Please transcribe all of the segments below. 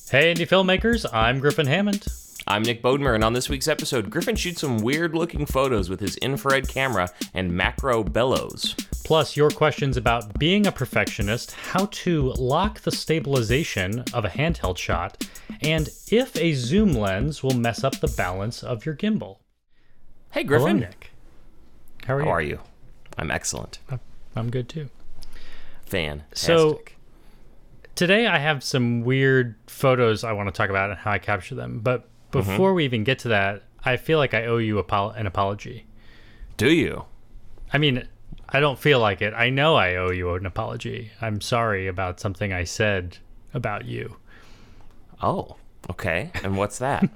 Hey, indie filmmakers, I'm Griffin Hammond. I'm Nick Bodmer, and on this week's episode, Griffin shoots some weird-looking photos with his infrared camera and macro bellows. Plus, your questions about being a perfectionist, how to lock the stabilization of a handheld shot, and if a zoom lens will mess up the balance of your gimbal. Hey, Griffin. Hello, Nick. How are you? How are you? I'm excellent. I'm good, too. Fantastic. So, today I have some weird photos I want to talk about and how I capture them, but before we even get to that, I feel like I owe you an apology. Do you? I mean, I don't feel like it. I know I owe you an apology. I'm sorry about something I said about you. Oh, okay. And what's that?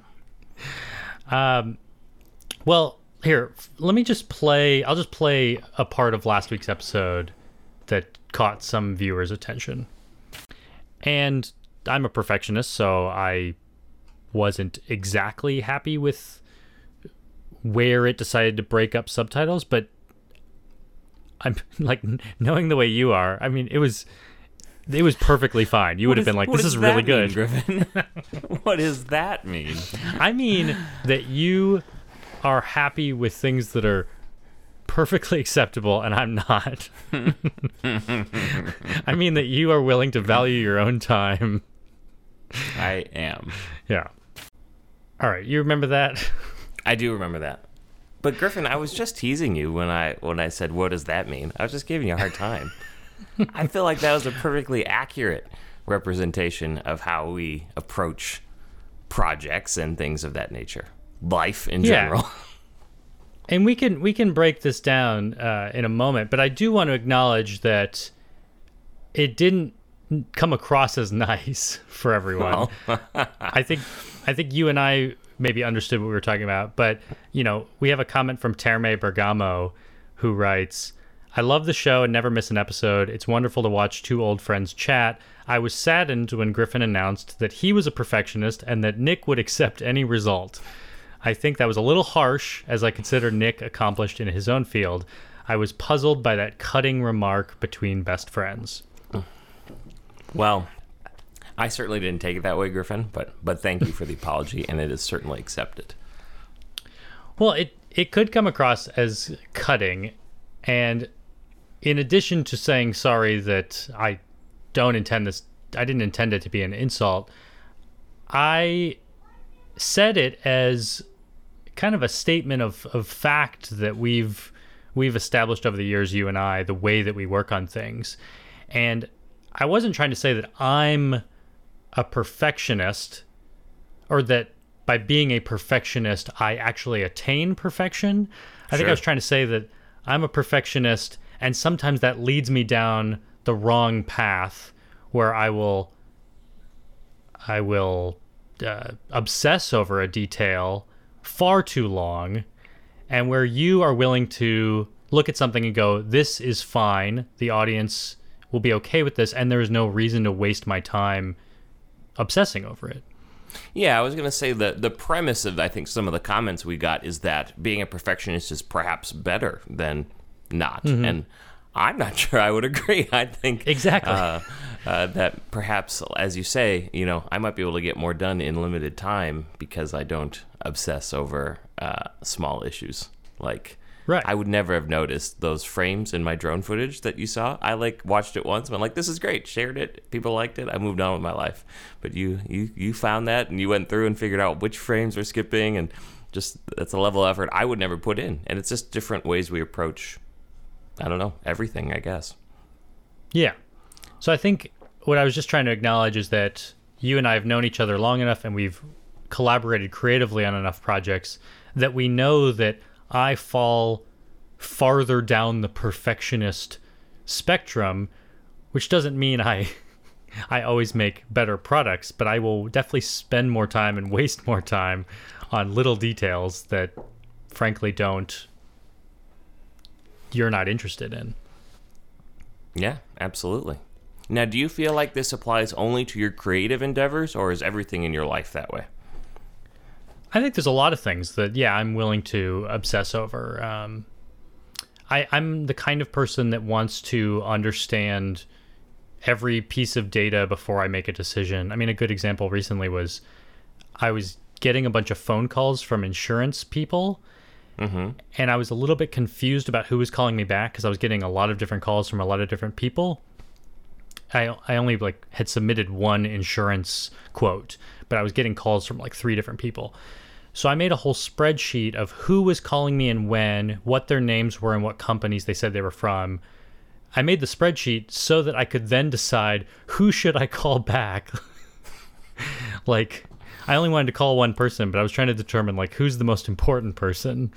Well, here, let me just play. I'll just play a part of last week's episode that caught some viewers' attention. And I'm a perfectionist, so I wasn't exactly happy with where it decided to break up subtitles, but I'm like, knowing the way you are, I mean, it was perfectly fine. You would have been like, this is really good. Griffin? What does that mean? I mean that you are happy with things that are perfectly acceptable, and I'm not. I mean that you are willing to value your own time. I am. Yeah. All right, you remember that? I do remember that. But Griffin, I was just teasing you when I said, what does that mean? I was just giving you a hard time. I feel like that was a perfectly accurate representation of how we approach projects and things of that nature. Life in general. And we can break this down in a moment, but I do want to acknowledge that it didn't come across as nice for everyone. Well. I think you and I maybe understood what we were talking about, but we have a comment from Terme Bergamo who writes, "I love the show and never miss an episode. It's wonderful to watch two old friends chat. I was saddened when Griffin announced that he was a perfectionist and that Nick would accept any result. I think that was a little harsh, as I consider Nick accomplished in his own field. I was puzzled by that cutting remark between best friends." Well, I certainly didn't take it that way, Griffin, but thank you for the apology, and it is certainly accepted. Well, it could come across as cutting, and in addition to saying sorry that I didn't intend it to be an insult, I said it as kind of a statement of fact that we've established over the years, you and I, the way that we work on things. And I wasn't trying to say that I'm a perfectionist, or that by being a perfectionist, I actually attain perfection. I think I was trying to say that I'm a perfectionist, and sometimes that leads me down the wrong path where I will obsess over a detail far too long, and where you are willing to look at something and go, this is fine, the audience will be okay with this, and there is no reason to waste my time obsessing over it. Yeah, I was going to say that the premise of, I think, some of the comments we got is that being a perfectionist is perhaps better than not. Mm-hmm. And I'm not sure I would agree. I think exactly that perhaps, as you say, I might be able to get more done in limited time because I don't obsess over small issues. Like, right. I would never have noticed those frames in my drone footage that you saw. I watched it once and I'm like, this is great. Shared it. People liked it. I moved on with my life. But you found that, and you went through and figured out which frames were skipping, and just that's a level of effort I would never put in. And it's just different ways we approach, I don't know, everything, I guess. Yeah. So I think what I was just trying to acknowledge is that you and I have known each other long enough, and we've collaborated creatively on enough projects that we know that I fall farther down the perfectionist spectrum, which doesn't mean I always make better products, but I will definitely spend more time and waste more time on little details that, frankly, you're not interested in. Yeah, absolutely. Now, do you feel like this applies only to your creative endeavors, or is everything in your life that way? I think there's a lot of things that, I'm willing to obsess over. I'm the kind of person that wants to understand every piece of data before I make a decision. I mean, a good example recently was I was getting a bunch of phone calls from insurance people, and I was a little bit confused about who was calling me back because I was getting a lot of different calls from a lot of different people. I only like had submitted one insurance quote, but I was getting calls from like 3 different people. So I made a whole spreadsheet of who was calling me and when, what their names were and what companies they said they were from. I made the spreadsheet so that I could then decide who should I call back. Like, I only wanted to call one person, but I was trying to determine like who's the most important person.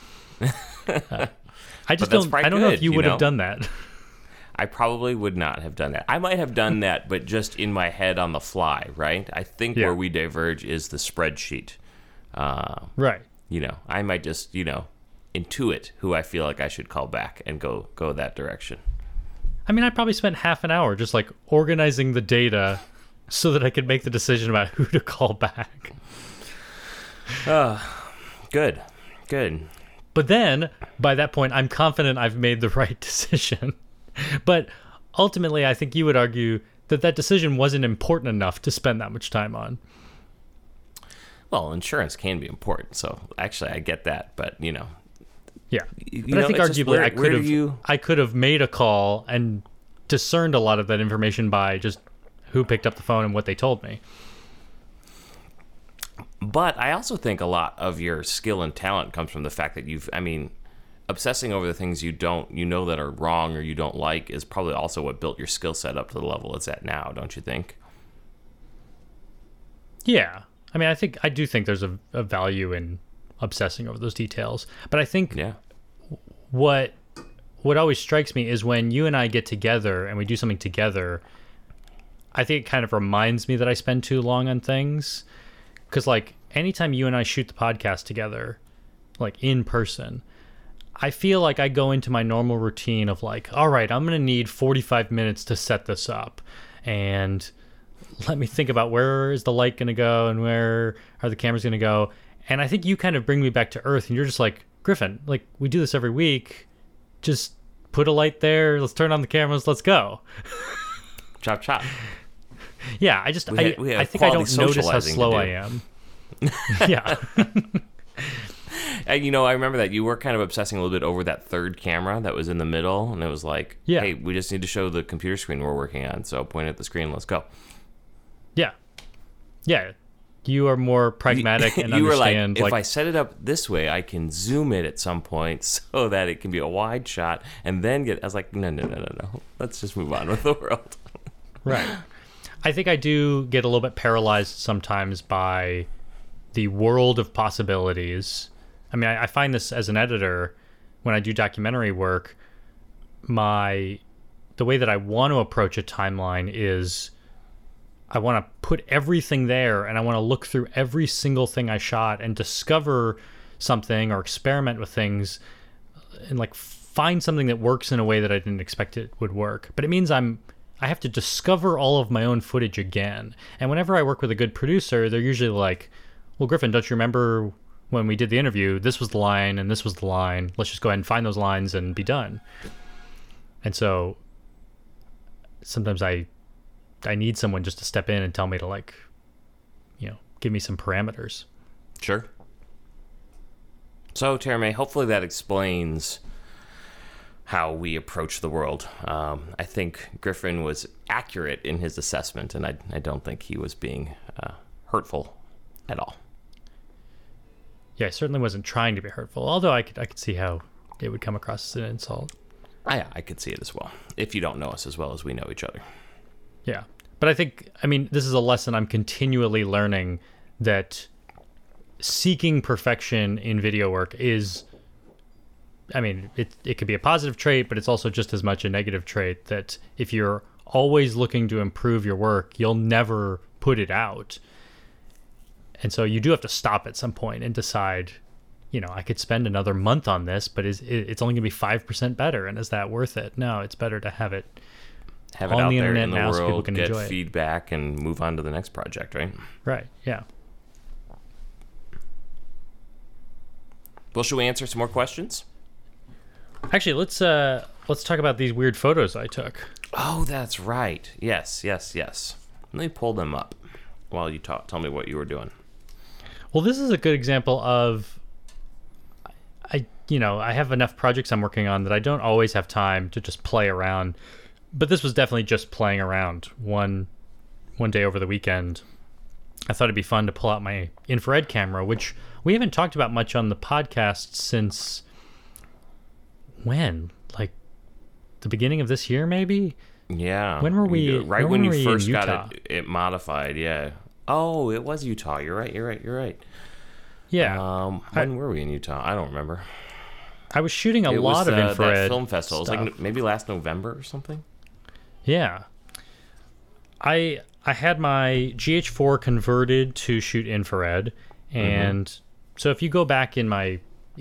I don't know if you would have done that. I probably would not have done that. I might have done that, but just in my head on the fly, right? I think where we diverge is the spreadsheet. Right. You know, I might just, intuit who I feel like I should call back and go that direction. I mean, I probably spent half an hour just like organizing the data so that I could make the decision about who to call back. Good. But then, by that point, I'm confident I've made the right decision. But ultimately, I think you would argue that that decision wasn't important enough to spend that much time on. Well, insurance can be important, so actually I get that, but Yeah. But I think arguably I could have made a call and discerned a lot of that information by just who picked up the phone and what they told me. But I also think a lot of your skill and talent comes from the fact that obsessing over the things you know that are wrong or you don't like is probably also what built your skill set up to the level it's at now, don't you think? Yeah. I mean, I do think there's a value in obsessing over those details. But I think what always strikes me is when you and I get together and we do something together, I think it kind of reminds me that I spend too long on things. Because, like, anytime you and I shoot the podcast together, like, in person, I feel like I go into my normal routine of, like, all right, I'm going to need 45 minutes to set this up. And let me think about where is the light going to go and where are the cameras going to go. And I think you kind of bring me back to earth and you're just like, Griffin, like, we do this every week. Just put a light there. Let's turn on the cameras. Let's go. Chop, chop. Yeah, I think I don't notice how slow I am. Yeah. And, I remember that you were kind of obsessing a little bit over that third camera that was in the middle, and it was like, hey, we just need to show the computer screen we're working on, so point at the screen, let's go. Yeah. Yeah. You are more pragmatic and you understand. Were like, if I set it up this way, I can zoom it at some point so that it can be a wide shot, and then I was like, no. Let's just move on with the world. Right. I think I do get a little bit paralyzed sometimes by the world of possibilities. I mean, I find this as an editor, when I do documentary work, the way that I want to approach a timeline is I want to put everything there and I want to look through every single thing I shot and discover something or experiment with things and like find something that works in a way that I didn't expect it would work. But it means I have to discover all of my own footage again. And whenever I work with a good producer, they're usually like, well, Griffin, don't you remember when we did the interview, this was the line and this was the line. Let's just go ahead and find those lines and be done. And so sometimes I need someone just to step in and tell me to, like, give me some parameters. Sure. So, Tereme, hopefully that explains how we approach the world. I think Griffin was accurate in his assessment, and I don't think he was being hurtful at all. Yeah, I certainly wasn't trying to be hurtful, although I could see how it would come across as an insult. I could see it as well, if you don't know us as well as we know each other. Yeah. But I mean, this is a lesson I'm continually learning, that seeking perfection in video work is, I mean, it could be a positive trait, but it's also just as much a negative trait, that if you're always looking to improve your work, you'll never put it out. And so you do have to stop at some point and decide, I could spend another month on this, but it's only going to be 5% better. And is that worth it? No, it's better to have it on out the there internet in the now world, so people can get enjoy it. feedback, and move on to the next project, right? Right, yeah. Well, should we answer some more questions? Actually, let's talk about these weird photos I took. Oh, that's right. Yes. Let me pull them up while you tell me what you were doing. Well, this is a good example of I have enough projects I'm working on that I don't always have time to just play around. But this was definitely just playing around one day over the weekend. I thought it'd be fun to pull out my infrared camera, which we haven't talked about much on the podcast since when? Like the beginning of this year, maybe? Yeah. When were we? Right when you first Utah? got it modified, yeah. Oh, it was Utah. You're right. Yeah. When were we in Utah? I don't remember. I was shooting a lot of infrared that film festival. stuff. It was like maybe last November or something. Yeah. I had my GH4 converted to shoot infrared, and so if you go back in my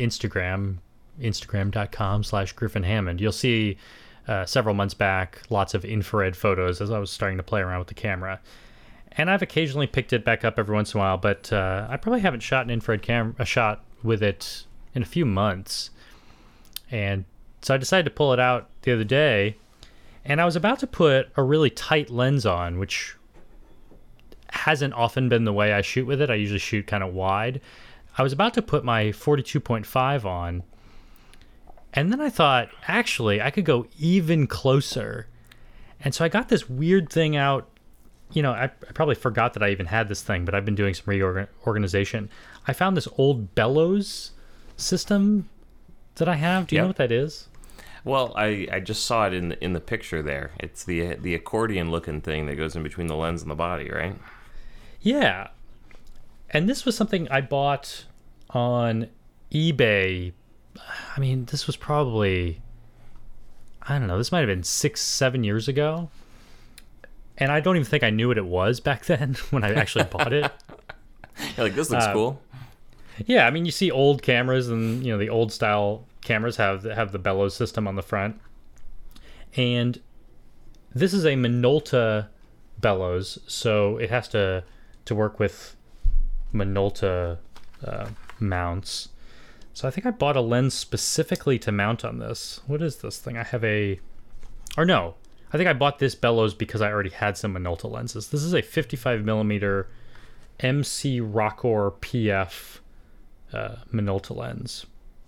instagram.com/Griffin Hammond, you'll see several months back lots of infrared photos as I was starting to play around with the camera. And I've occasionally picked it back up every once in a while, but I probably haven't shot an infrared a shot with it in a few months. And so I decided to pull it out the other day, and I was about to put a really tight lens on, which hasn't often been the way I shoot with it. I usually shoot kind of wide. I was about to put my 42.5 on, and then I thought, actually, I could go even closer. And so I got this weird thing out. I probably forgot that I even had this thing, but I've been doing some reorganization. I found this old bellows system that I have. Do you know what that is? Well, I just saw it in the picture there. It's the accordion looking thing that goes in between the lens and the body, right? Yeah. And this was something I bought on eBay. I mean, this was probably, I don't know, this might have been 6-7 years ago. And I don't even think I knew what it was back then when I actually bought it. You're like, this looks cool. Yeah, I mean, you see old cameras, and the old style cameras have the bellows system on the front. And this is a Minolta bellows, so it has to work with Minolta mounts. So I think I bought a lens specifically to mount on this. What is this thing? I think I bought this bellows because I already had some Minolta lenses. This is a 55mm MC Rokkor PF Minolta lens.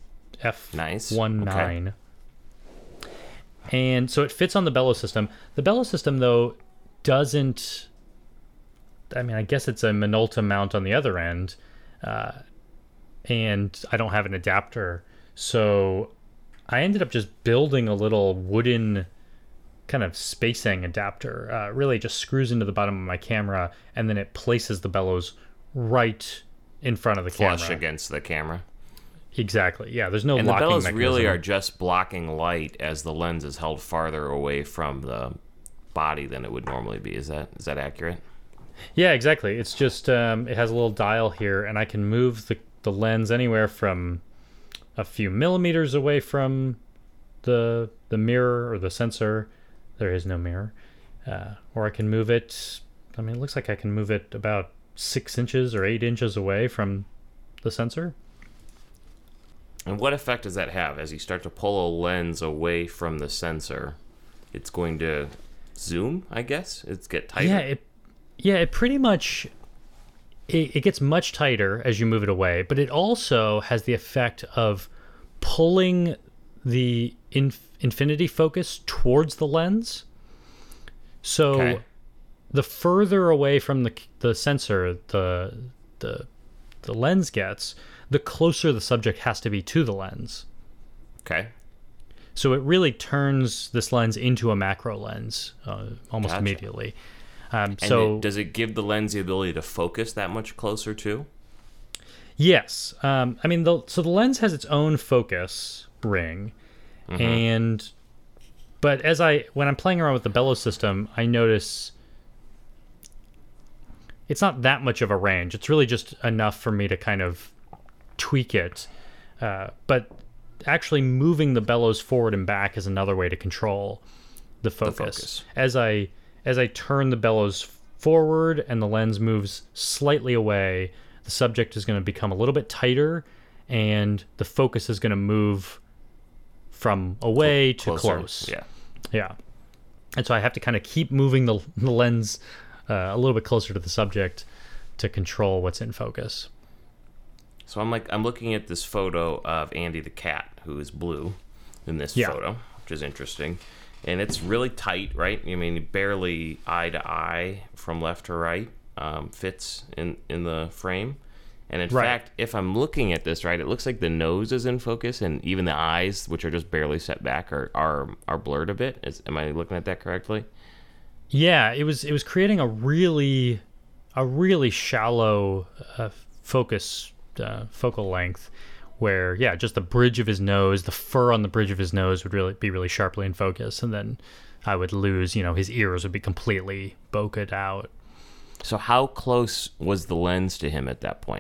F19. Okay. And so it fits on the bellows system. The bellows system, though, doesn't... I mean, I guess it's a Minolta mount on the other end. And I don't have an adapter. So I ended up just building a little wooden kind of spacing adapter. Really just screws into the bottom of my camera, and then it places the bellows right in front of the camera. Flush against the camera. Exactly. Yeah, there's no and locking bellows mechanism. really are just blocking light as the lens is held farther away from the body than it would normally be. Is that accurate? Yeah, exactly. It's just it has a little dial here, and I can move the lens anywhere from a few millimeters away from the mirror or the sensor. There is no mirror. Or I can move it, I mean, it looks like I can move it about 6 inches or 8 inches away from the sensor. And what effect does that have? As you start to pull a lens away from the sensor, it's going to zoom, I guess? It's get tighter? It pretty much... It gets much tighter as you move it away, but it also has the effect of pulling the infinity focus towards the lens. So the further away from the sensor the lens gets, the closer the subject has to be to the lens. Okay. So it really turns this lens into a macro lens almost immediately. Does it give the lens the ability to focus that much closer too? Yes. I mean, the lens has its own focus ring, but when I'm playing around with the bellows system, I notice it's not that much of a range. It's really just enough for me to kind of tweak it. But actually moving the bellows forward and back is another way to control the focus. As I turn the bellows forward and the lens moves slightly away, the subject is going to become a little bit tighter, and the focus is going to move from away to Closer. close. Yeah. Yeah. And so I have to kind of keep moving the lens a little bit closer to the subject to control what's in focus. So I'm looking at this photo of Andy the cat, who is blue in this photo, which is interesting. And it's really tight, right? I mean, barely eye to eye from left to right fits in the frame. And in fact, if I'm looking at this right, it looks like the nose is in focus, and even the eyes, which are just barely set back, are blurred a bit. Am I looking at that correctly? Yeah, it was creating a really shallow focal length, where just the bridge of his nose, the fur on the bridge of his nose would be really sharply in focus, and then I would lose, his ears would be completely bokeh out. So how close was the lens to him at that point?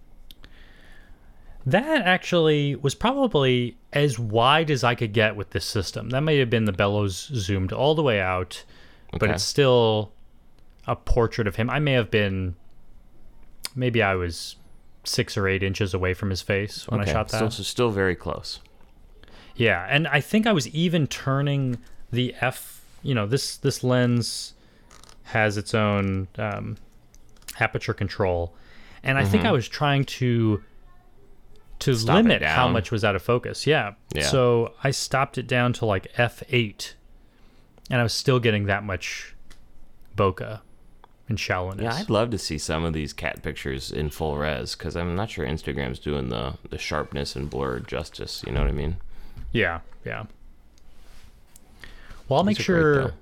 That actually was probably as wide as I could get with this system. That may have been the bellows zoomed all the way out, but it's still a portrait of him. I may have been, maybe I was 6 or 8 inches away from his face when I shot that. Still very close. Yeah, and I think I was even turning the this lens has its own aperture control, and I think I was trying to limit how much was out of focus. Yeah. So I stopped it down to like f8, and I was still getting that much bokeh and shallowness. Yeah, I'd love to see some of these cat pictures in full res, because I'm not sure Instagram's doing the sharpness and blur justice. You know what I mean? Yeah. Well, I'll make sure.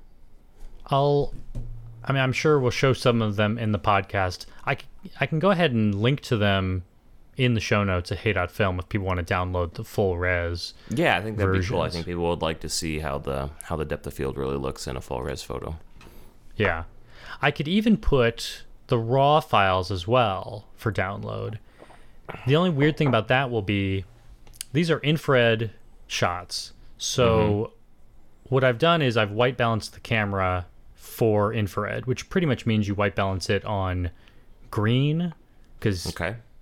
I'm sure we'll show some of them in the podcast. I can go ahead and link to them in the show notes at Hey.Film if people want to download the full res. Yeah, I think that'd versions. be cool. I think people would like to see how the depth of field really looks in a full res photo. Yeah. I could even put the raw files as well for download. The only weird thing about that will be these are infrared shots. So what I've done is I've white balanced the camera for infrared, which pretty much means you white balance it on green, because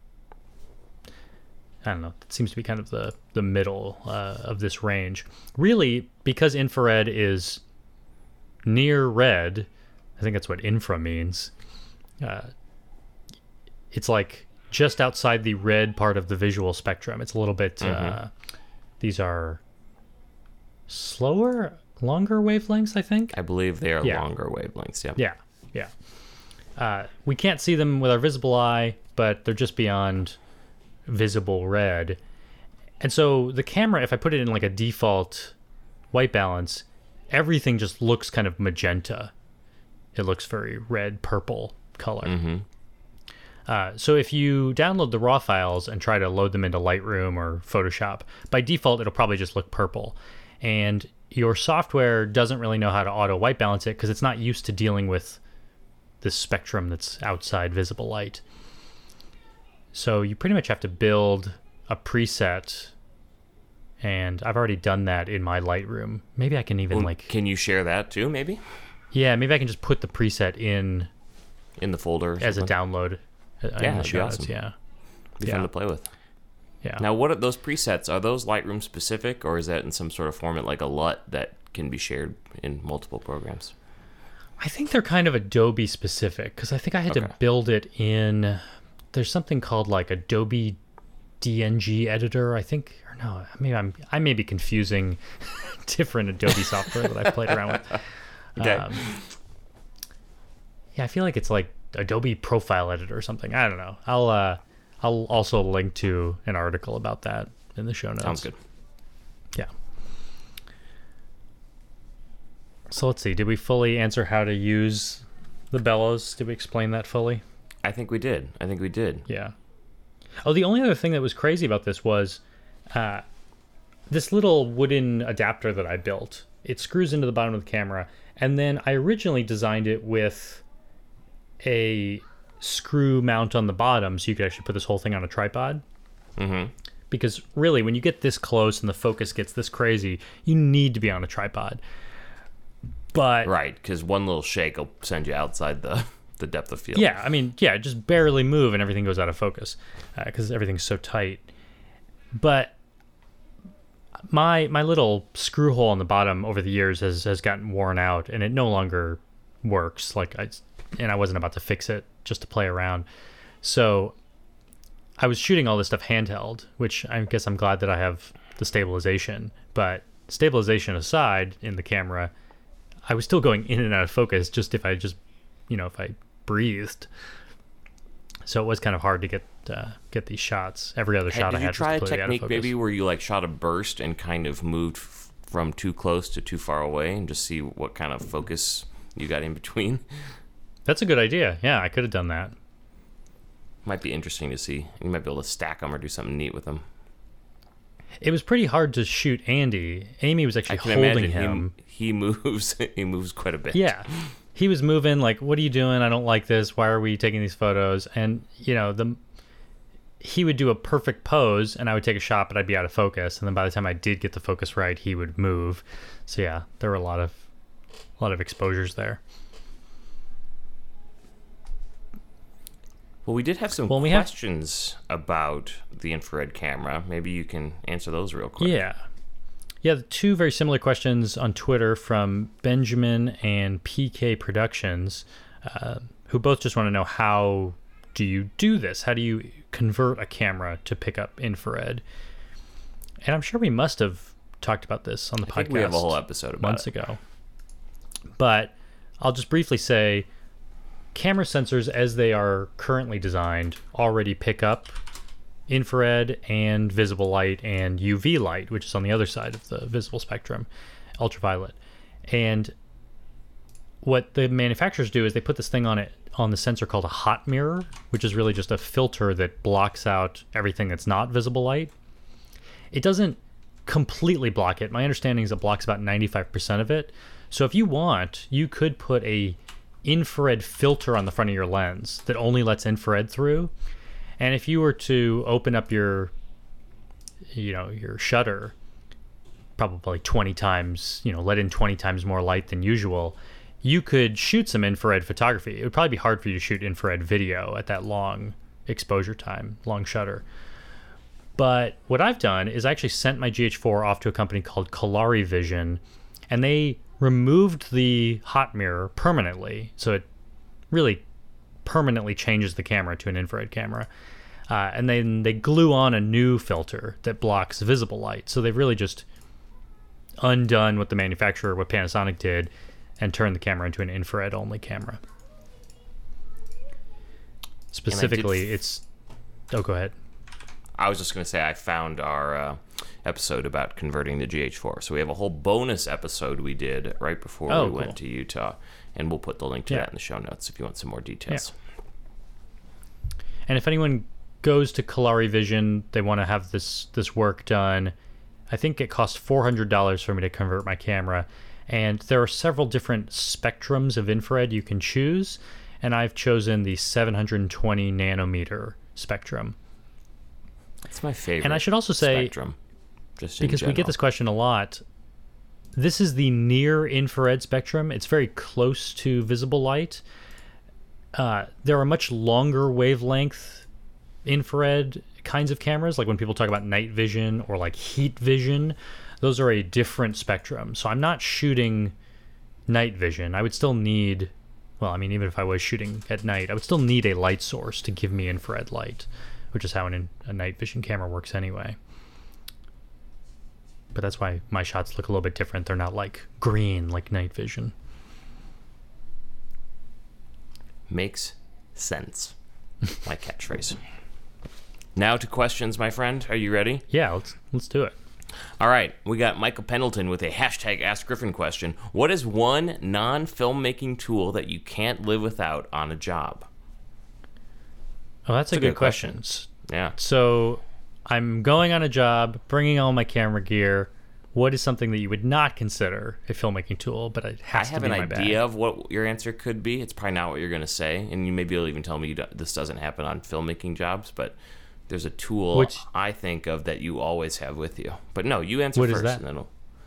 I don't know, it seems to be kind of the middle of this range. Really, because infrared is near red, I think that's what infra means. It's like just outside the red part of the visual spectrum. It's a little bit, these are longer wavelengths, I think. I believe they are longer wavelengths, Yeah. We can't see them with our visible eye, but they're just beyond visible red. And so the camera, if I put it in like a default white balance, everything just looks kind of magenta. It looks very red, purple color. So if you download the raw files and try to load them into Lightroom or Photoshop, by default, it'll probably just look purple. And your software doesn't really know how to auto white balance it because it's not used to dealing with this spectrum that's outside visible light. So you pretty much have to build a preset, and I've already done that in my Lightroom. Maybe I can even Can you share that too, maybe? Yeah, maybe I can just put the preset in the folder or as a download. That'd be awesome. Yeah. Be fun to play with. Yeah. Now, what are those presets? Are those Lightroom specific, or is that in some sort of format like a LUT that can be shared in multiple programs? I think they're kind of Adobe specific, because I think I had to build it in. There's something called like Adobe DNG editor, I think, or no, I may be confusing different Adobe software that I've played around with. Okay. Yeah, I feel like it's like Adobe Profile Editor or something. I don't know. I'll also link to an article about that in the show notes. Sounds good. Yeah. So let's see. Did we fully answer how to use the bellows? Did we explain that fully? I think we did. Yeah. Oh, the only other thing that was crazy about this was this little wooden adapter that I built. It screws into the bottom of the camera, and then I originally designed it with a screw mount on the bottom so you could actually put this whole thing on a tripod. Because really, when you get this close and the focus gets this crazy, you need to be on a tripod. But right, because one little shake will send you outside the depth of field. Yeah, just barely move and everything goes out of focus because everything's so tight. But My little screw hole on the bottom over the years has gotten worn out, and it no longer works. And I wasn't about to fix it just to play around. So I was shooting all this stuff handheld, which I guess I'm glad that I have the stabilization. But stabilization aside in the camera, I was still going in and out of focus just if I breathed. So it was kind of hard to get these shots. Every other shot I had was completely out of focus. Did you try a technique maybe where you like shot a burst and kind of moved from too close to too far away and just see what kind of focus you got in between? That's a good idea. Yeah, I could have done that. Might be interesting to see. You might be able to stack them or do something neat with them. It was pretty hard to shoot Andy. Amy was actually holding him. He moves. He moves quite a bit. Yeah. He was moving like, what are you doing? I don't like this. Why are we taking these photos? And, he would do a perfect pose and I would take a shot, but I'd be out of focus. And then by the time I did get the focus right, he would move. So yeah, there were a lot of exposures there. Well, we did have some questions about the infrared camera. Maybe you can answer those real quick. Yeah. Yeah, two very similar questions on Twitter from Benjamin and PK Productions, who both just want to know, how do you do this? How do you convert a camera to pick up infrared? And I'm sure we must have talked about this on the podcast. I think we have a whole episode about months ago. But I'll just briefly say, camera sensors as they are currently designed already pick up infrared and visible light and UV light, which is on the other side of the visible spectrum, ultraviolet. And what the manufacturers do is they put this thing on the sensor called a hot mirror, which is really just a filter that blocks out everything that's not visible light. It doesn't completely block it. My understanding is it blocks about 95% of it. So if you want, you could put a infrared filter on the front of your lens that only lets infrared through. And if you were to open up your shutter probably 20 times, let in 20 times more light than usual, you could shoot some infrared photography. It would probably be hard for you to shoot infrared video at that long exposure time, long shutter. But what I've done is I actually sent my GH4 off to a company called Kolari Vision, and they removed the hot mirror permanently. So it really permanently changes the camera to an infrared camera. And then they glue on a new filter that blocks visible light. So they've really just undone what Panasonic did, and turned the camera into an infrared only camera. Specifically, go ahead. I was just going to say I found our episode about converting the GH4. So we have a whole bonus episode we did right before we went to Utah, and we'll put the link to that in the show notes if you want some more details. Yeah. And if anyone goes to Kolari Vision, they want to have this work done, I think it costs $400 for me to convert my camera. And there are several different spectrums of infrared you can choose, and I've chosen the 720 nanometer spectrum. That's my favorite. And I should also say, spectrum, just because we get this question a lot, this is the near infrared spectrum. It's very close to visible light. There are much longer wavelength infrared kinds of cameras, like when people talk about night vision or like heat vision. Those are a different spectrum. So I'm not shooting night vision. I would still need, even if I was shooting at night, I would still need a light source to give me infrared light, which is how a night vision camera works anyway. But that's why my shots look a little bit different. They're not like green like night vision. Makes sense. My catchphrase. Now to questions, my friend. Are you ready? Yeah, let's do it. All right, we got Michael Pendleton with a hashtag Ask Griffin question. What is one non-filmmaking tool that you can't live without on a job? Oh, that's a good question. Yeah. So I'm going on a job, bringing all my camera gear. What is something that you would not consider a filmmaking tool, but it has to be my bag? I have an idea of what your answer could be. It's probably not what you're going to say, and maybe you'll even tell me this doesn't happen on filmmaking jobs, but there's a tool I think of that you always have with you. But no, you answer first. What is that? And then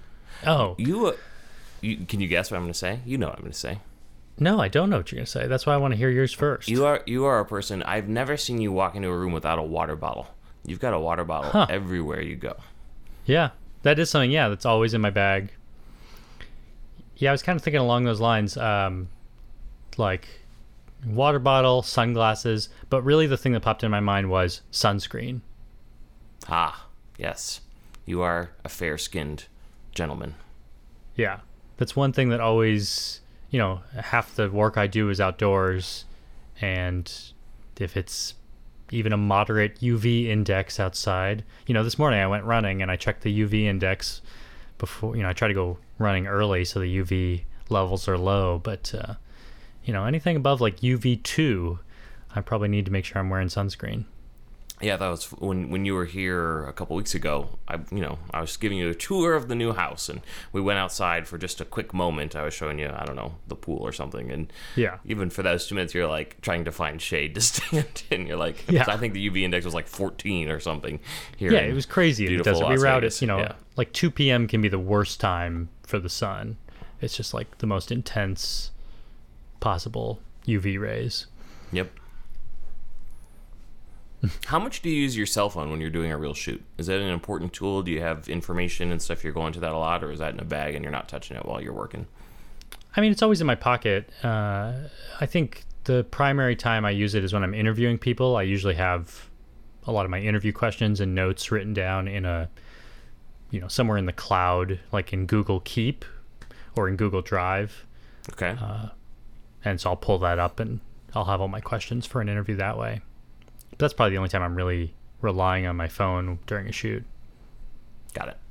You can you guess what I'm going to say? You know what I'm going to say. No, I don't know what you're going to say. That's why I want to hear yours first. You are a person, I've never seen you walk into a room without a water bottle. You've got a water bottle everywhere you go. Yeah. that is something, yeah, that's always in my bag. Yeah, I was kind of thinking along those lines, like water bottle, sunglasses, but really the thing that popped in my mind was sunscreen. Ah, yes. You are a fair-skinned gentleman. Yeah, that's one thing that always, half the work I do is outdoors, and if it's even a moderate UV index outside, this morning I went running and I checked the UV index before, I try to go running early so the UV levels are low, but anything above like UV2, I probably need to make sure I'm wearing sunscreen. Yeah, that was when you were here a couple weeks ago. I was giving you a tour of the new house, and we went outside for just a quick moment. I was showing you, I don't know, the pool or something, and yeah, even for those 2 minutes, you're like trying to find shade to stand in. You're like, yeah. I think the UV index was like 14 or something. Here yeah, it was crazy in the desert. We were out at yeah. like 2 p.m. can be the worst time for the sun. It's just like the most intense possible UV rays. Yep. How much do you use your cell phone when you're doing a real shoot? Is that an important tool? Do you have information and stuff, you're going to that a lot, or is that in a bag and you're not touching it while you're working? I mean, it's always in my pocket. I think the primary time I use it is when I'm interviewing people. I usually have a lot of my interview questions and notes written down in somewhere in the cloud, like in Google Keep or in Google Drive. Okay. And so I'll pull that up and I'll have all my questions for an interview that way. But that's probably the only time I'm really relying on my phone during a shoot. Got it.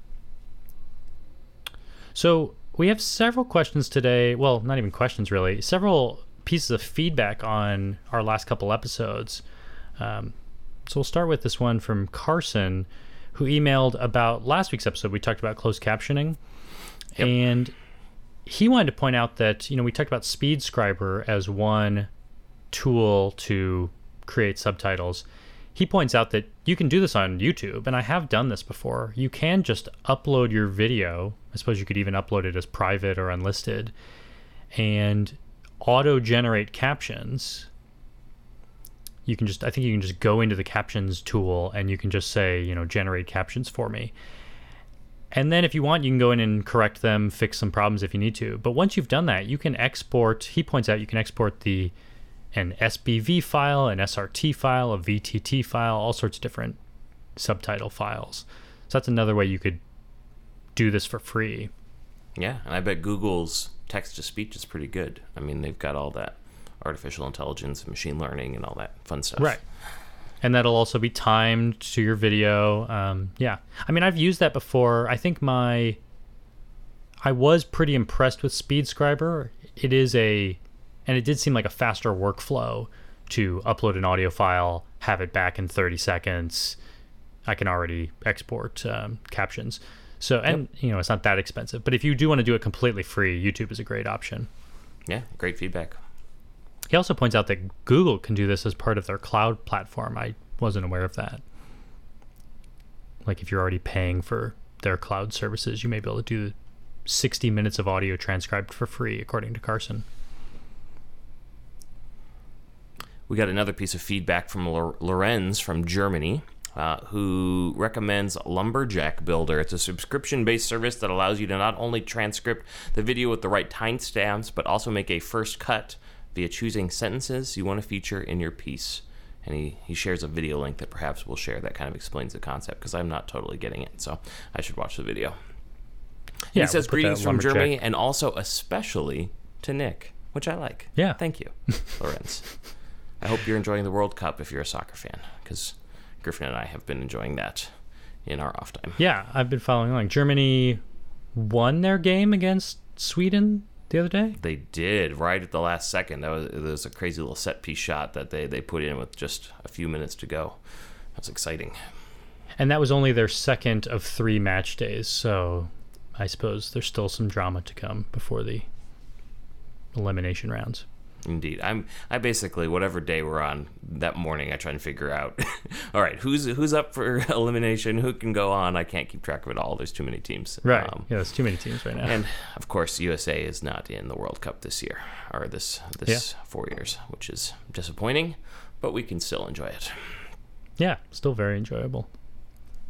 So we have several questions today. Well, not even questions really. Several pieces of feedback on our last couple episodes. So we'll start with this one from Carson, who emailed about last week's episode. We talked about closed captioning. Yep. And he wanted to point out that, we talked about SpeedScriber as one tool to create subtitles. He points out that you can do this on YouTube, and I have done this before. You can just upload your video. I suppose you could even upload it as private or unlisted, and auto-generate captions. I think you can just go into the captions tool and you can just say, generate captions for me. And then if you want, you can go in and correct them, fix some problems if you need to. But once you've done that, you can export, he points out, you can export an SBV file, an SRT file, a VTT file, all sorts of different subtitle files. So that's another way you could do this for free. Yeah, and I bet Google's text-to-speech is pretty good. I mean, they've got all that artificial intelligence and machine learning and all that fun stuff. Right. And that'll also be timed to your video. Yeah. I mean, I've used that before. I think I was pretty impressed with SpeedScriber. And it did seem like a faster workflow to upload an audio file, have it back in 30 seconds. I can already export captions. So, and yep. It's not that expensive. But if you do want to do it completely free, YouTube is a great option. Yeah, great feedback. He also points out that Google can do this as part of their cloud platform. I wasn't aware of that. Like if you're already paying for their cloud services, you may be able to do 60 minutes of audio transcribed for free, according to Carson. We got another piece of feedback from Lorenz from Germany, who recommends Lumberjack Builder. It's a subscription-based service that allows you to not only transcript the video with the right timestamps, but also make a first cut via choosing sentences you want to feature in your piece. And he shares a video link that perhaps we'll share that kind of explains the concept, because I'm not totally getting it, so I should watch the video. Yeah, he says greetings from Germany, and also especially to Nick, which I like. Yeah. Thank you, Lorenz. I hope you're enjoying the World Cup if you're a soccer fan, because Griffin and I have been enjoying that in our off time. Yeah, I've been following along. Germany won their game against Sweden the other day. They did, right at the last second. There was a crazy little set piece shot that they put in with just a few minutes to go. That was exciting. And that was only their second of 3 match days, so I suppose there's still some drama to come before the elimination rounds. Indeed. I basically, whatever day we're on that morning, I try and figure out, all right, who's up for elimination, who can go on. I can't keep track of it all. There's too many teams. Right. Yeah, there's too many teams right now. And, of course, USA is not in the World Cup this year, or this 4 years, which is disappointing, but we can still enjoy it. Yeah, still very enjoyable.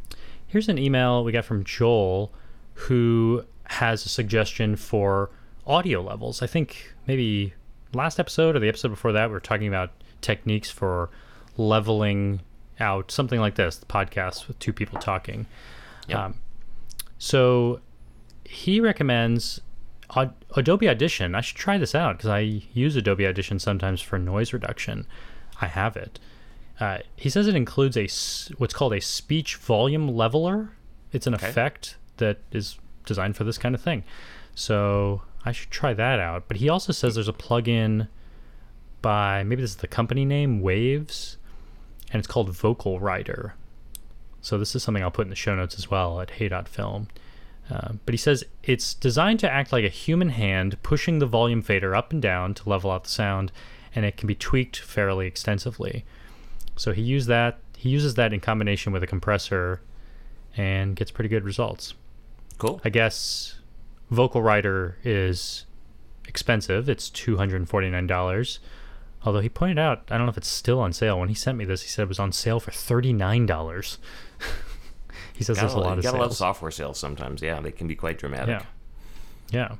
Here's an email we got from Joel, who has a suggestion for audio levels. I think maybe last episode or the episode before that, we were talking about techniques for leveling out something like this, the podcast with two people talking. Yep. So he recommends Adobe Audition. I should try this out because I use Adobe Audition sometimes for noise reduction. I have it. He says it includes what's called a speech volume leveler. It's an effect that is designed for this kind of thing. So I should try that out. But he also says there's a plugin by, maybe this is the company name, Waves, and it's called Vocal Rider. So this is something I'll put in the show notes as well at hey.film. But he says it's designed to act like a human hand pushing the volume fader up and down to level out the sound, and it can be tweaked fairly extensively. So he uses that in combination with a compressor and gets pretty good results. Cool. I guess Vocal Rider is expensive. It's $249. Although he pointed out, I don't know if it's still on sale. When he sent me this, he said it was on sale for $39. He says there's a lot of sales. You gotta love software sales sometimes. Yeah, they can be quite dramatic. Yeah.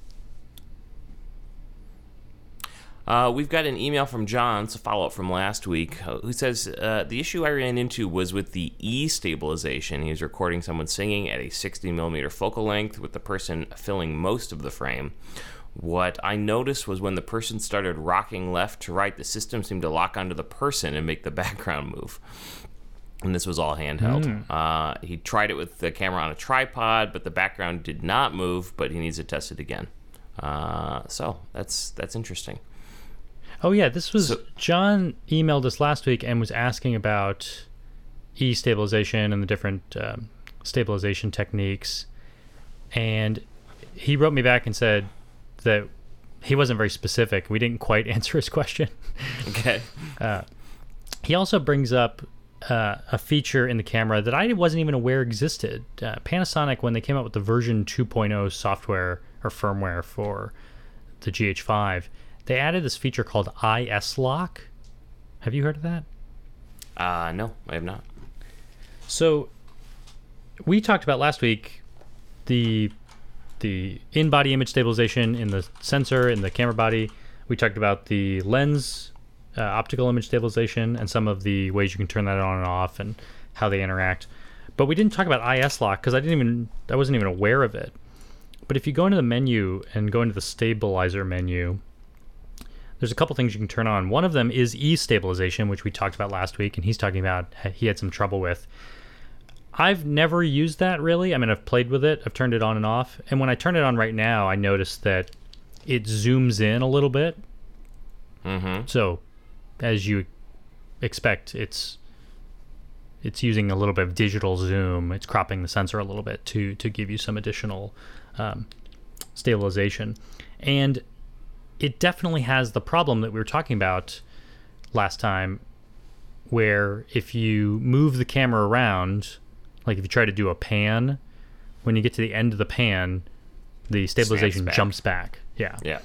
We've got an email from John, it's a follow-up from last week, who says, the issue I ran into was with the E stabilization. He was recording someone singing at a 60mm focal length with the person filling most of the frame. What I noticed was when the person started rocking left to right, the system seemed to lock onto the person and make the background move. And this was all handheld. He tried it with the camera on a tripod, but the background did not move, but he needs to test it again. So that's interesting. Oh, yeah, John emailed us last week and was asking about E-stabilization and the different stabilization techniques. And he wrote me back and said that he wasn't very specific. We didn't quite answer his question. Okay. He also brings up a feature in the camera that I wasn't even aware existed. Panasonic, when they came out with the version 2.0 software or firmware for the GH5, they added this feature called IS Lock. Have you heard of that? No, I have not. So we talked about last week the in-body image stabilization in the sensor in the camera body. We talked about the lens optical image stabilization and some of the ways you can turn that on and off and how they interact. But we didn't talk about IS Lock because I wasn't even aware of it. But if you go into the menu and go into the stabilizer menu, there's a couple things you can turn on. One of them is E-stabilization, which we talked about last week, and he's talking about he had some trouble with. I've never used that really. I mean, I've played with it. I've turned it on and off. And when I turn it on right now, I notice that it zooms in a little bit. Mm-hmm. So, as you expect, it's using a little bit of digital zoom. It's cropping the sensor a little bit to give you some additional stabilization. And it definitely has the problem that we were talking about last time, where if you move the camera around, like if you try to do a pan, when you get to the end of the pan, the stabilization jumps back. Yeah.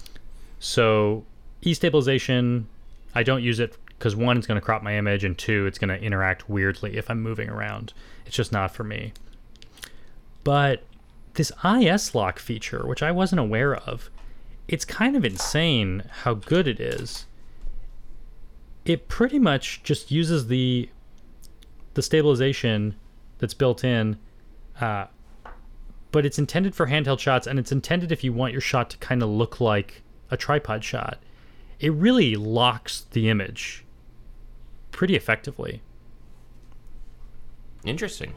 So E-stabilization, I don't use it because one, it's going to crop my image, and two, it's going to interact weirdly if I'm moving around. It's just not for me. But this IS Lock feature, which I wasn't aware of, it's kind of insane how good it is. It pretty much just uses the stabilization that's built in, but it's intended for handheld shots, and it's intended if you want your shot to kind of look like a tripod shot. It really locks the image pretty effectively. Interesting.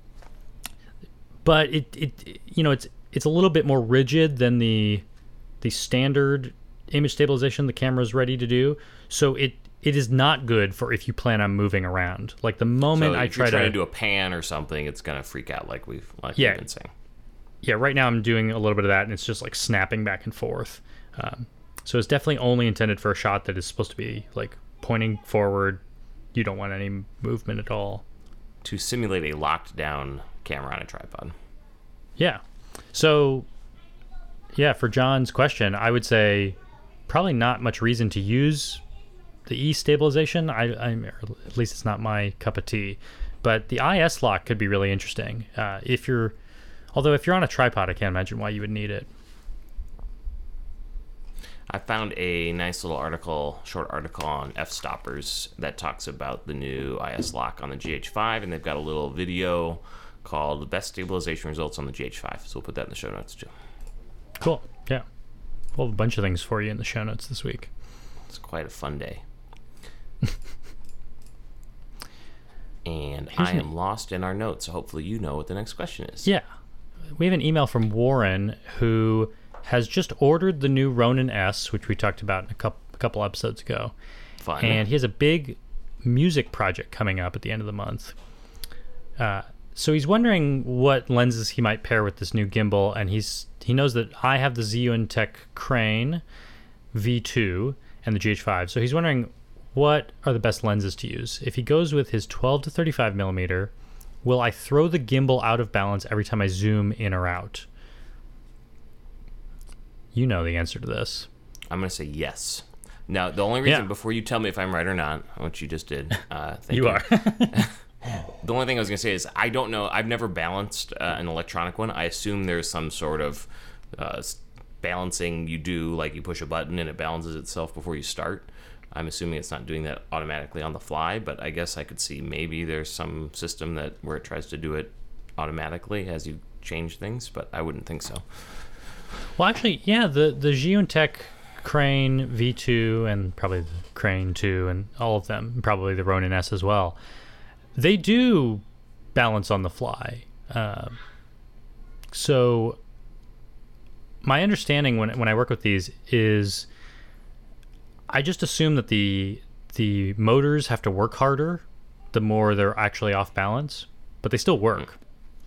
But it's a little bit more rigid than the standard image stabilization the camera's ready to do. So it is not good for if you plan on moving around. Like the moment I try to do a pan or something, it's gonna freak out like we've been saying. Yeah, right now I'm doing a little bit of that, and it's just like snapping back and forth. So it's definitely only intended for a shot that is supposed to be like pointing forward. You don't want any movement at all. To simulate a locked down camera on a tripod. Yeah. So yeah, for John's question, I would say probably not much reason to use the E-stabilization. Or at least it's not my cup of tea. But the IS lock could be really interesting. Although if you're on a tripod, I can't imagine why you would need it. I found a nice little short article on F-Stoppers that talks about the new IS lock on the GH5, and they've got a little video called "The Best Stabilization Results on the GH5." So we'll put that in the show notes too. Cool. Yeah. We'll have a bunch of things for you in the show notes this week. It's quite a fun day. And I am lost in our notes, so hopefully you know what the next question is. Yeah. We have an email from Warren who has just ordered the new Ronin S, which we talked about a couple episodes ago. Fun. And he has a big music project coming up at the end of the month. So he's wondering what lenses he might pair with this new gimbal, and he knows that I have the Zhiyun Crane V2 and the GH5. So he's wondering what are the best lenses to use. If he goes with his 12 to 35 millimeter, will I throw the gimbal out of balance every time I zoom in or out? You know the answer to this. I'm going to say yes. Now, the only reason, before you tell me if I'm right or not, which you just did, thank you. Are. The only thing I was going to say is I don't know. I've never balanced an electronic one. I assume there's some sort of balancing you do, like you push a button and it balances itself before you start. I'm assuming it's not doing that automatically on the fly, but I guess I could see maybe there's some system where it tries to do it automatically as you change things, but I wouldn't think so. Well, actually, yeah, the Zhiyun Crane V2 and probably the Crane 2 and all of them, and probably the Ronin S as well, they do balance on the fly. So my understanding when I work with these is I just assume that the motors have to work harder the more they're actually off balance, but they still work.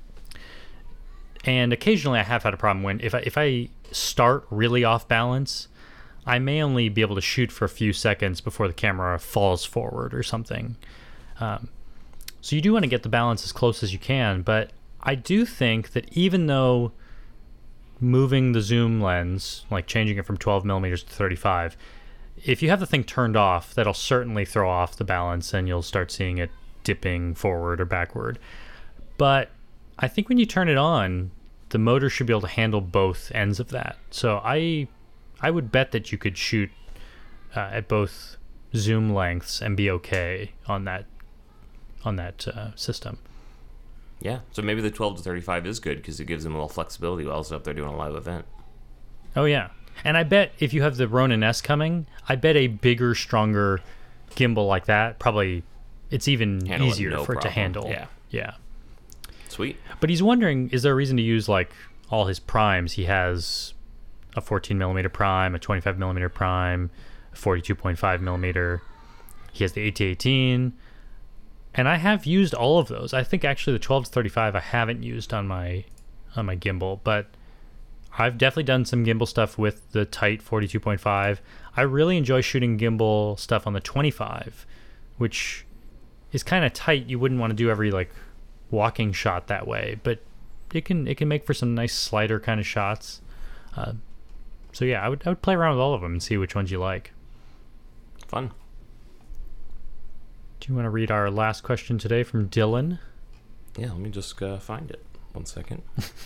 And occasionally I have had a problem when if I start really off balance, I may only be able to shoot for a few seconds before the camera falls forward or something. So you do want to get the balance as close as you can, but I do think that even though moving the zoom lens, like changing it from 12 millimeters to 35, if you have the thing turned off, that'll certainly throw off the balance and you'll start seeing it dipping forward or backward. But I think when you turn it on, the motor should be able to handle both ends of that. So I would bet that you could shoot at both zoom lengths and be okay on that system. Yeah, so maybe the 12 to 35 is good because it gives them a little flexibility also if they're doing a live event. Oh, yeah. And I bet if you have the Ronin S coming, I bet a bigger, stronger gimbal like that, probably it's even easier for it to handle. Yeah. Sweet. But he's wondering, is there a reason to use like all his primes? He has a 14 millimeter prime, a 25 millimeter prime, a 42.5 millimeter. He has the AT-18. And I have used all of those. I think actually the 12 to 35 I haven't used on my gimbal, but I've definitely done some gimbal stuff with the tight 42.5. I really enjoy shooting gimbal stuff on the 25, which is kind of tight. You wouldn't want to do every like walking shot that way, but it can make for some nice slider kind of shots. So yeah, I would play around with all of them and see which ones you like. Fun. Do you want to read our last question today from Dylan? Yeah, let me just find it. 1 second.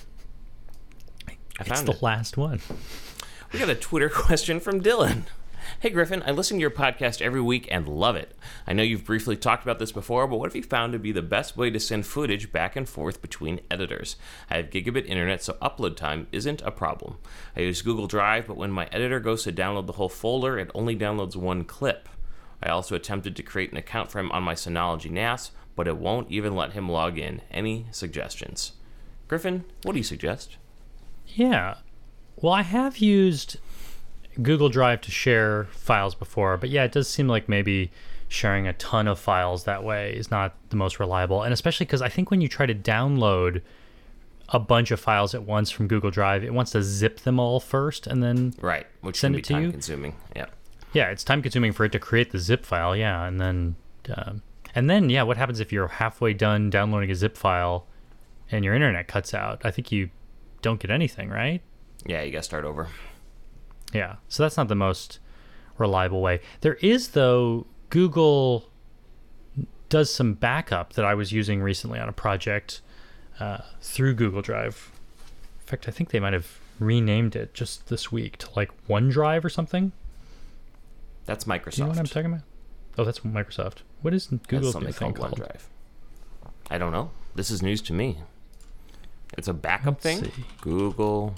It's the last one. We got a Twitter question from Dylan. Hey Griffin, I listen to your podcast every week and love it. I know you've briefly talked about this before, but what have you found to be the best way to send footage back and forth between editors? I have gigabit internet, so upload time isn't a problem. I use Google Drive, but when my editor goes to download the whole folder, it only downloads one clip. I also attempted to create an account for him on my Synology NAS, but it won't even let him log in. Any suggestions? Griffin, what do you suggest? Yeah. Well, I have used Google Drive to share files before, but yeah, it does seem like maybe sharing a ton of files that way is not the most reliable. And especially because I think when you try to download a bunch of files at once from Google Drive, it wants to zip them all first and then which send can be it to time you. Consuming. Yeah. Yeah, it's time consuming for it to create the zip file. Yeah, and then what happens if you're halfway done downloading a zip file and your internet cuts out? I think you don't get anything, right? Yeah, you got to start over. Yeah, so that's not the most reliable way. There is, though, Google does some backup that I was using recently on a project through Google Drive. In fact, I think they might have renamed it just this week to like OneDrive or something. That's Microsoft. Do you know what I'm talking about? Oh, that's Microsoft. What is Google's something new thing called called? OneDrive. I don't know. This is news to me. It's a backup Let's thing. see. Google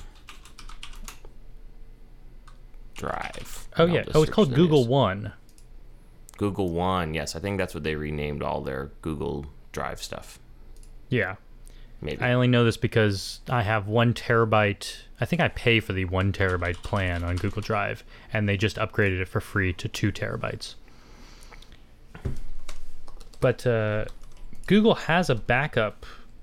Drive. Oh, And I'll yeah. just Oh, it's search called the Google news. One. Google One. Yes, I think that's what they renamed all their Google Drive stuff. Yeah. Maybe. I only know this because I have 1 terabyte. I think I pay for the 1 terabyte plan on Google Drive, and they just upgraded it for free to 2 terabytes. But Google has a backup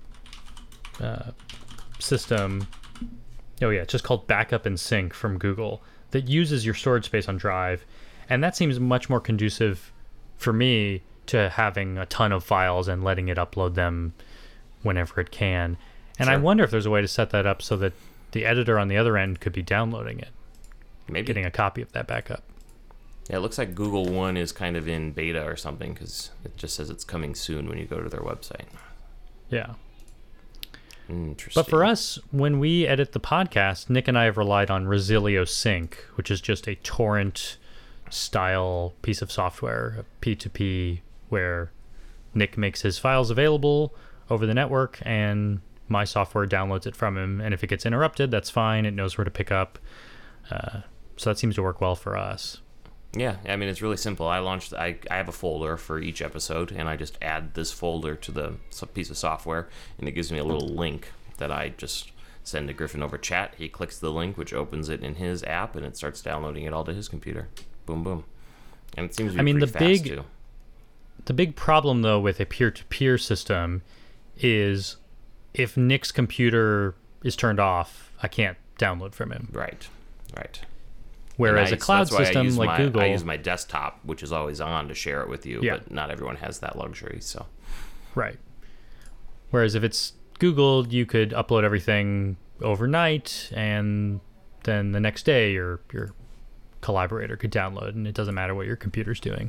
system. Oh yeah, it's just called Backup and Sync from Google that uses your storage space on Drive, and that seems much more conducive for me to having a ton of files and letting it upload them whenever it can. And I Sure. wonder if there's a way to set that up so that the editor on the other end could be downloading it, Maybe. getting a copy of that backup. Yeah, it looks like Google One is kind of in beta or something because it just says it's coming soon when you go to their website. Yeah. Interesting. But for us, when we edit the podcast, Nick and I have relied on Resilio Sync, which is just a torrent style piece of software, a P2P, where Nick makes his files available over the network and my software downloads it from him. And if it gets interrupted, that's fine. It knows where to pick up. So that seems to work well for us. Yeah, I mean, it's really simple. I have a folder for each episode, and I just add this folder to the piece of software, and it gives me a little link that I just send to Griffin over chat. He clicks the link, which opens it in his app, and it starts downloading it all to his computer. Boom, boom. And it seems to be pretty fast, too. The big problem, though, with a peer-to-peer system is if Nick's computer is turned off, I can't download from him. Right. Whereas a cloud system like Google... I use my desktop, which is always on, to share it with you, Yeah. but not everyone has that luxury, so... Right. Whereas if it's Google, you could upload everything overnight, and then the next day your collaborator could download, and it doesn't matter what your computer's doing.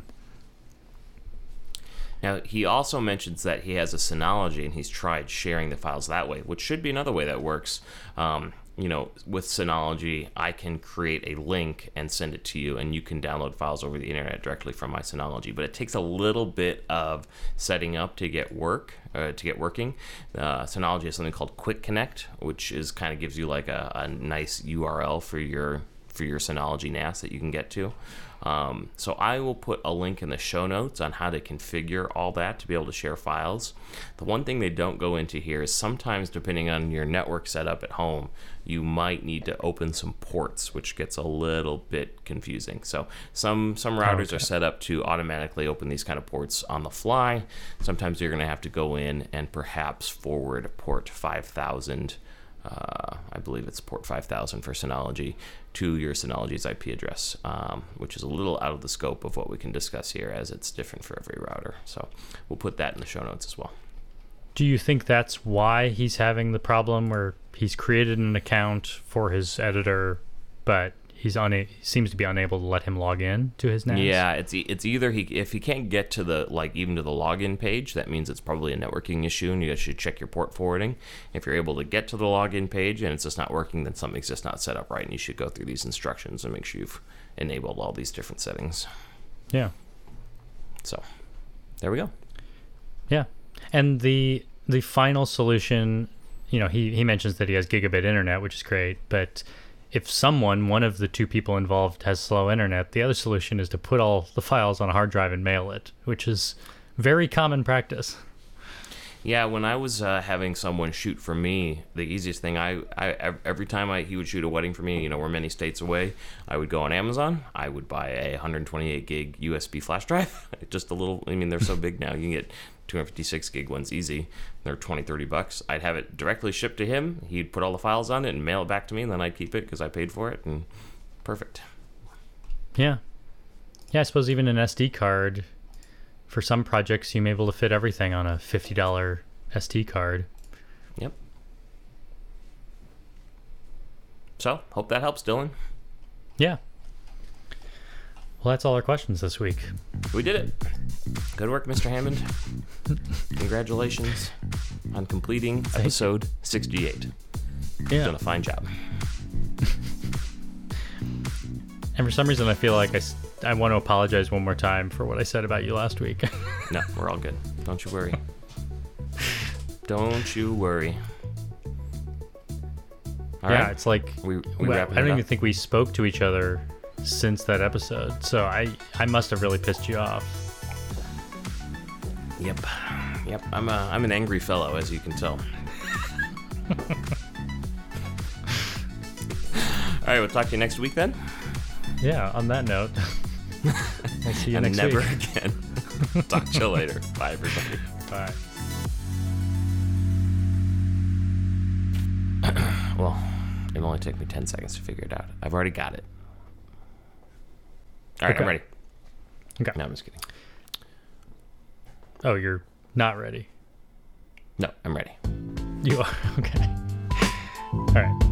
Now, he also mentions that he has a Synology, and he's tried sharing the files that way, which should be another way that works. With Synology, I can create a link and send it to you, and you can download files over the internet directly from my Synology. But it takes a little bit of setting up to get working. Synology has something called Quick Connect, which is kind of gives you like a nice URL for your Synology NAS that you can get to. So I will put a link in the show notes on how to configure all that to be able to share files. The one thing they don't go into here is sometimes, depending on your network setup at home, you might need to open some ports, which gets a little bit confusing. So some routers are set up to automatically open these kind of ports on the fly. Sometimes you're going to have to go in and perhaps forward port 5000. I believe it's port 5000 for Synology to your Synology's IP address, which is a little out of the scope of what we can discuss here, as it's different for every router. So we'll put that in the show notes as well. Do you think that's why he's having the problem where he's created an account for his editor, but he seems to be unable to let him log in to his NAS? Yeah, it's either if he can't get to even to the login page, that means it's probably a networking issue, and you guys should check your port forwarding. If you're able to get to the login page and it's just not working, then something's just not set up right, and you should go through these instructions and make sure you've enabled all these different settings. Yeah. So, there we go. Yeah. And the final solution, he mentions that he has gigabit internet, which is great, but if one of the two people involved has slow internet, the other solution is to put all the files on a hard drive and mail it, which is very common practice. Yeah, when I was having someone shoot for me, the easiest thing every time he would shoot a wedding for me, we're many states away, I would go on Amazon. I would buy a 128 gig USB flash drive, just a little. I mean, they're so big now. You can get 256 gig ones easy. They're $20-$30. I'd have it directly shipped to him. He'd put all the files on it and mail it back to me, and then I'd keep it because I paid for it. And perfect. Yeah. I suppose even an SD card. For some projects, you may be able to fit everything on a $50 SD card. Yep. So, hope that helps, Dylan. Yeah. Well, that's all our questions this week. We did it. Good work, Mr. Hammond. Congratulations on completing episode 68. Yeah. Done a fine job. And for some reason, I feel like I want to apologize one more time for what I said about you last week. No, we're all good. Don't you worry. Don't you worry. All yeah, right. it's like we I wrapping don't it even up. think we spoke to each other since that episode. So I must have really pissed you off. Yep. I'm an angry fellow, as you can tell. All right, we'll talk to you next week then. Yeah, on that note, I'll see you And next never week. again. Talk to you later. Bye, everybody. Bye. Well, it only took me 10 seconds to figure it out. I've already got it. All right, Okay. I'm ready. Okay. No, I'm just kidding. Oh, you're not ready. No, I'm ready. You are. Okay. All right.